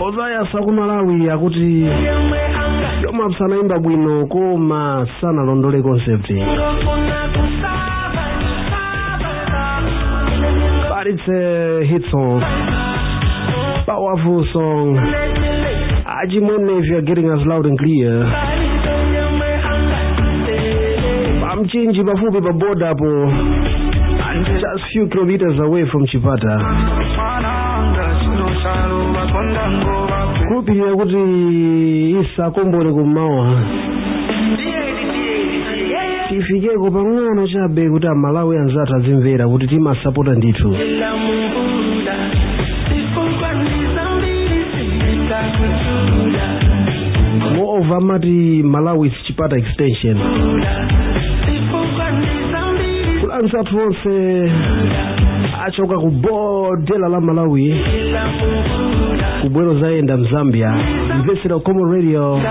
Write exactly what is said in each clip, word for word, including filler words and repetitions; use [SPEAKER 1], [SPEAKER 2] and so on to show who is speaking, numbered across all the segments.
[SPEAKER 1] Ozayasa ku Malawi akuti yoma sanaimba bwino koma sanalondole concept. But it's a hit song, powerful song. Ajimone, if you're getting us loud and clear. I'm changing bafupi pa border po, just few kilometers away from Chipata. Kupi ya kuti isa kombole kumawa tifikeko pang'ono chabe kuti Malawi anzathu azimvera kuti timasapota ndithu. Moreover amati Malawi is Chipata extension. Kulanzathu onse achoka kubodela la Malawi kubwero zaenda Mzambia mvesera Common Radio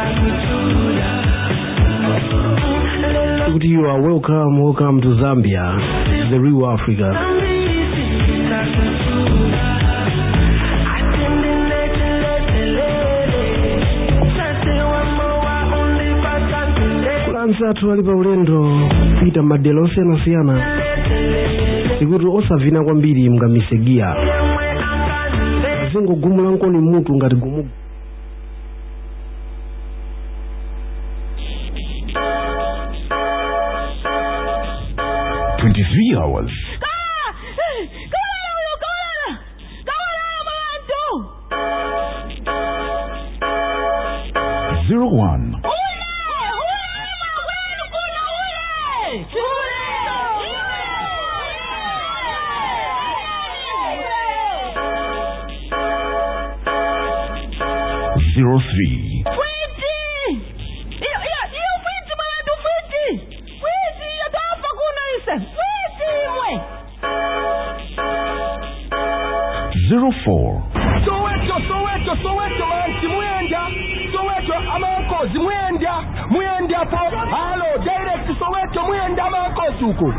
[SPEAKER 1] kuti you are welcome, welcome to Zambia, the real Africa. Kulanzathu alipa ulendo pita madelo osiyana siyana sikuti osavina kwambiri mngamisegia zingo gumula nkoni mutu ngati gumu.
[SPEAKER 2] twenty-three hours. Zero one. Zero three. Zero four.
[SPEAKER 3] Soweto, Soweto, Soweto, man, Simuenda, Soweto, Amanko, Simuenda, Muenda po, hello, direct to Soweto, Muenda, Amanko, Suku.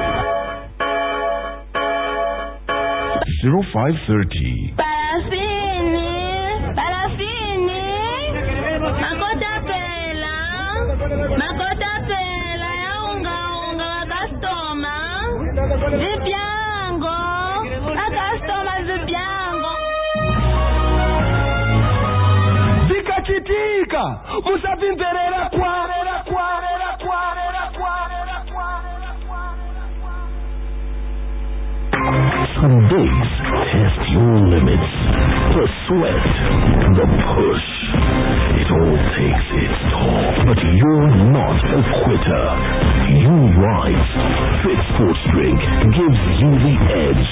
[SPEAKER 2] Zero five thirty.
[SPEAKER 4] Parafini, Parafini, Makota Pela, Makota Pela, Unga, Unga, Castoma, Zipiango, a Castoma, Zipiango.
[SPEAKER 3] Zika Chitika, Musavin Verera, Quarera, Quarera, Quarera, Quarera, Quarera,
[SPEAKER 2] Some days test your limits. The sweat, the push, it all takes its toll. But you're not a quitter. You rise. Fit Sports Drink gives you the edge.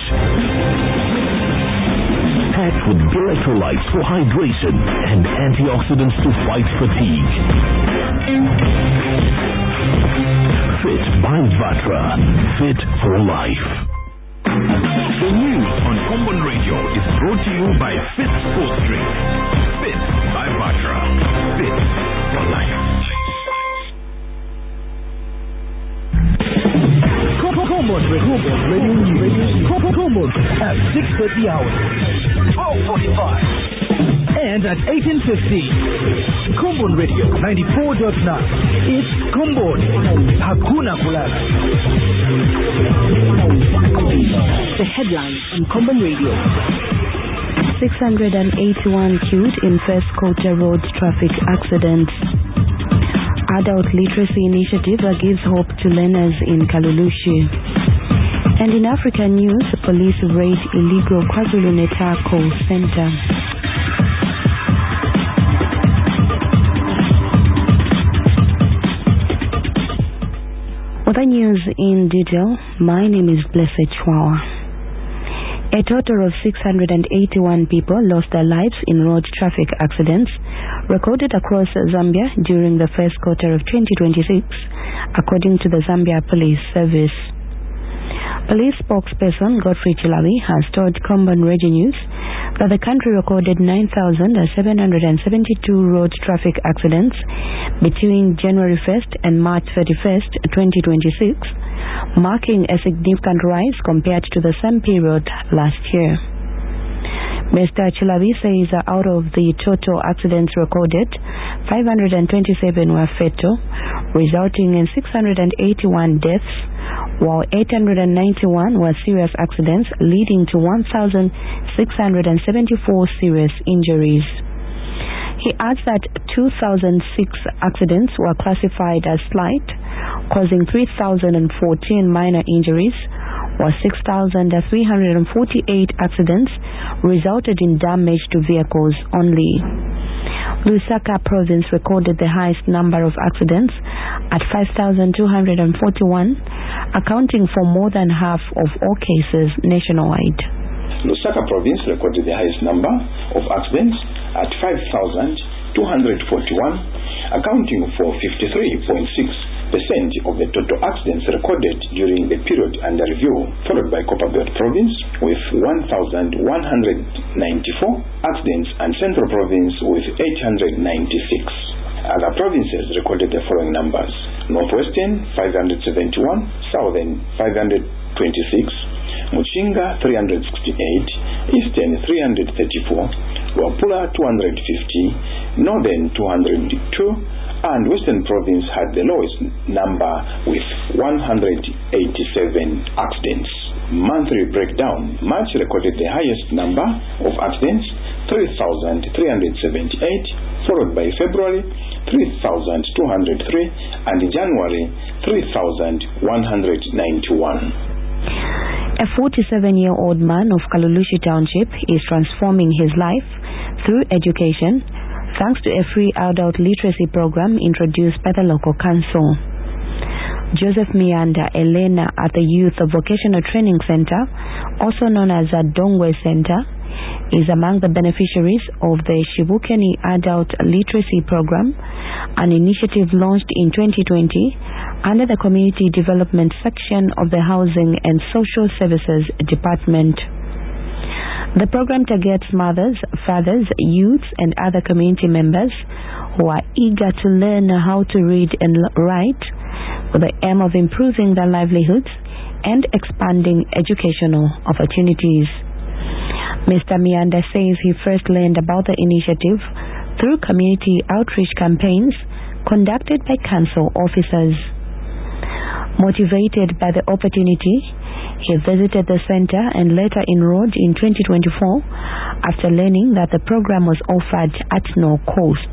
[SPEAKER 2] Packed with electrolytes for hydration and antioxidants to fight fatigue. Fit by Vatra. Fit for life. The news on Common Radio is brought to you by Fit Sports Drink. Fit by Vatra. Fit for life.
[SPEAKER 5] Common Radio News. Common at six thirty hours, twelve forty-five, and at eighteen fifty. Common Radio ninety-four point nine. It's Common. Hakuna Kulala.
[SPEAKER 6] The headlines on Common Radio. six hundred eighty-one killed in first quarter road traffic accidents. Adult literacy initiative that gives hope to learners in Kalulushi. And in African news, police raid illegal KwaZulu-Natal call center. Other news in detail. My name is Blessed Chwawa. A total of six hundred eighty-one people lost their lives in road traffic accidents recorded across Zambia during the first quarter of twenty twenty-six, according to the Zambia Police Service. Police spokesperson Godfrey Chilawi has told Common Radio News that the country recorded nine thousand seven hundred seventy-two road traffic accidents between January first and March thirty-first, twenty twenty-six, marking a significant rise compared to the same period last year. Mister Chilabi says uh, out of the total accidents recorded, five hundred twenty-seven were fatal, resulting in six hundred eighty-one deaths, while eight hundred ninety-one were serious accidents, leading to one thousand six hundred seventy-four serious injuries. He adds that two thousand six accidents were classified as slight, causing three thousand fourteen minor injuries, while six thousand three hundred forty-eight accidents resulted in damage to vehicles only. Lusaka province recorded the highest number of accidents at five thousand two hundred forty-one, accounting for more than half of all cases nationwide.
[SPEAKER 7] Lusaka province recorded the highest number of accidents at five thousand two hundred forty-one, accounting for fifty-three point six percent of the total accidents recorded during the period under review, followed by Copperbelt province with one thousand one hundred ninety-four accidents and Central province with eight hundred ninety-six. Other provinces recorded the following numbers: Northwestern five hundred seventy-one, Southern five hundred twenty-six, Muchinga three hundred sixty-eight, Eastern three hundred thirty-four, Wapula two hundred fifty, Northern two hundred two, and Western province had the lowest number with one hundred eighty-seven accidents. Monthly breakdown: March recorded the highest number of accidents, three thousand three hundred seventy-eight, followed by February three thousand two hundred three, and January three thousand one hundred ninety-one.
[SPEAKER 6] A forty-seven-year-old man of Kalulushi Township is transforming his life through education thanks to a free adult literacy program introduced by the local council. Joseph Mianda Elena at the Youth Vocational Training Center, also known as the Dongwe Center, is among the beneficiaries of the Shibukeni Adult Literacy Program, an initiative launched in twenty twenty under the Community Development section of the Housing and Social Services Department. The program targets mothers, fathers, youths, and other community members who are eager to learn how to read and write with the aim of improving their livelihoods and expanding educational opportunities. Mister Mianda says he first learned about the initiative through community outreach campaigns conducted by council officers. Motivated by the opportunity, he visited the center and later enrolled in twenty twenty-four after learning that the program was offered at no cost.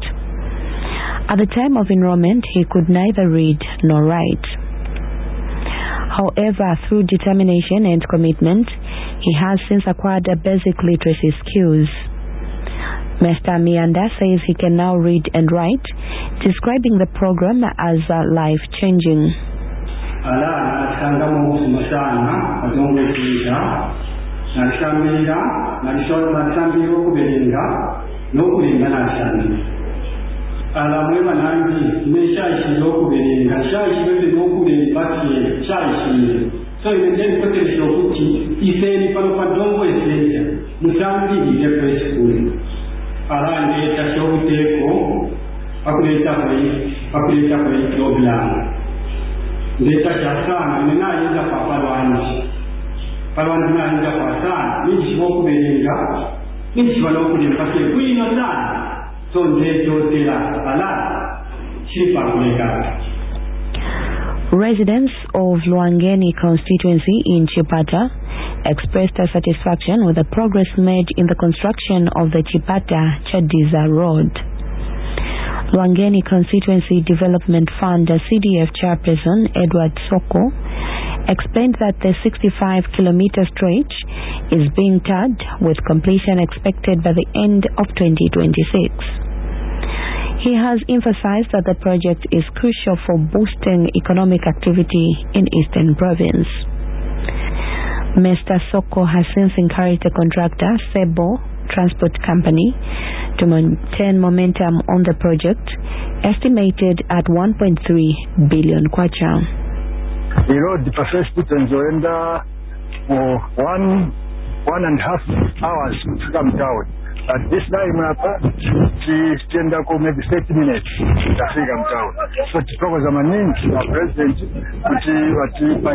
[SPEAKER 6] At the time of enrollment, he could neither read nor write. However, through determination and commitment, he has since acquired a basic literacy skills. Mister Mianda says he can now read and write, describing the program as uh, life-changing.
[SPEAKER 8] Ala nasangamo kumusana adongo kuja nashamira nalishoro nasambiro kubelinga nokulinga nashani ala mwema nangi neshashi nokubelinga shashi bende nokulinga pati shashi so imejeni kote shokuti ifeni pano padongo esenja musambi ile preschool ala ndeta shokuteko akuleta kwe akuleta kwe dobla ndeta chasana ninaanza kwa palwani palwani ninaanza kwa sana mimi siboku belenga mimi sibalo kulimpa kwino sana so ndeto tela ala chipa kulega.
[SPEAKER 6] Residents of Luangeni constituency in Chipata expressed their satisfaction with the progress made in the construction of the Chipata-Chadiza Road. Luangeni Constituency Development Fund C D F Chairperson Edward Soko explained that the sixty-five kilometer stretch is being tarred with completion expected by the end of twenty twenty-six. He has emphasized that the project is crucial for boosting economic activity in Eastern Province. Mister Soko has since encouraged the contractor, Sebo Transport Company, to maintain momentum on the project, estimated at one point three billion kwacha.
[SPEAKER 9] The road first put in Zoenda for one one and a half hours to come down. At this time, she stand up for maybe thirty minutes to come down. So, the program is a president, which